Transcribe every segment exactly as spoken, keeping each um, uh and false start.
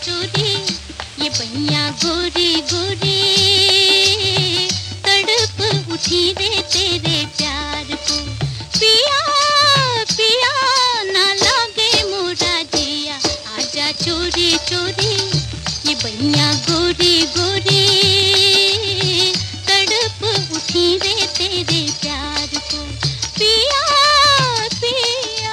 चोरी ये बहिया गोरी गोरी तड़प उठी रे तेरे प्यार को। पिया पिया ना लागे मोरा जिया, आजा चोरी चोरी ये बहिया गोरी गोरी तड़प उठी रे तेरे प्यार को। पिया पिया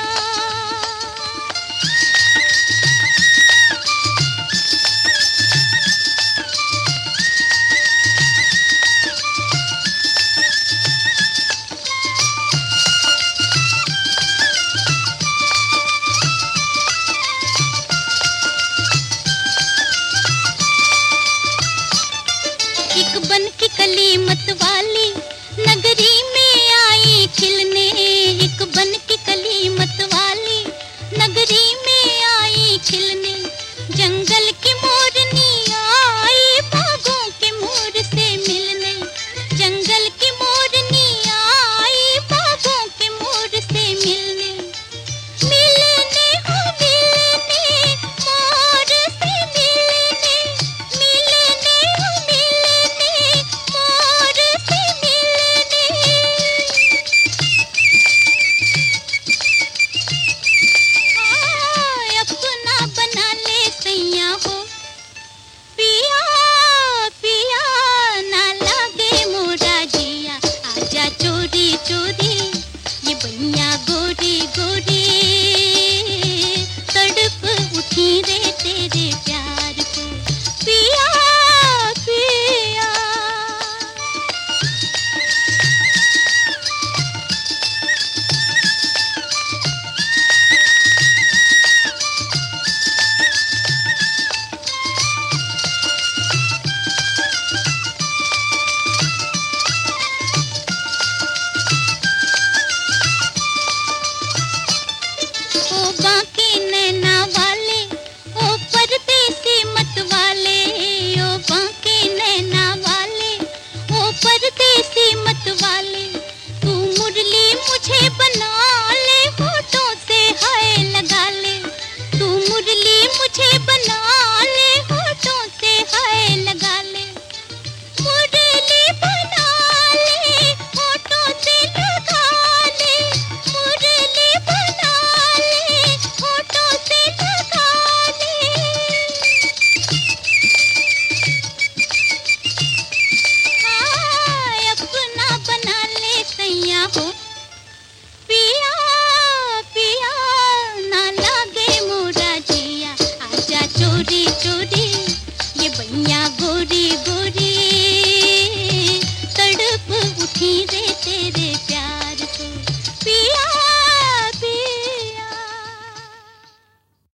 एक बन की कली मत वाली नगरी में आई खिलने, एक बन की कली मत वाली नगरी में आई खिलने। जंगल की मोरनी आई बागों के मोर से मिलने, जंगल की मोरनी आई बागों के मोर से मिलने। मिलने हो मिलने मोर से मिलने, मिलने हो मिलने मोर से मिलने। हाय अपना बना ले सैया हो, पिया पिया ना लागे मोरा जिया, आजा चोरी चोरी ये बहिया गोरी गोरी तड़प उठी रे तेरे प्यार को। पिया पिया ओ बाके नैना वाले ओ परदेसी मत वाले, ओ बाके नैना वाले ओ परदेसी मत वाले। तू मुरली मुझे बना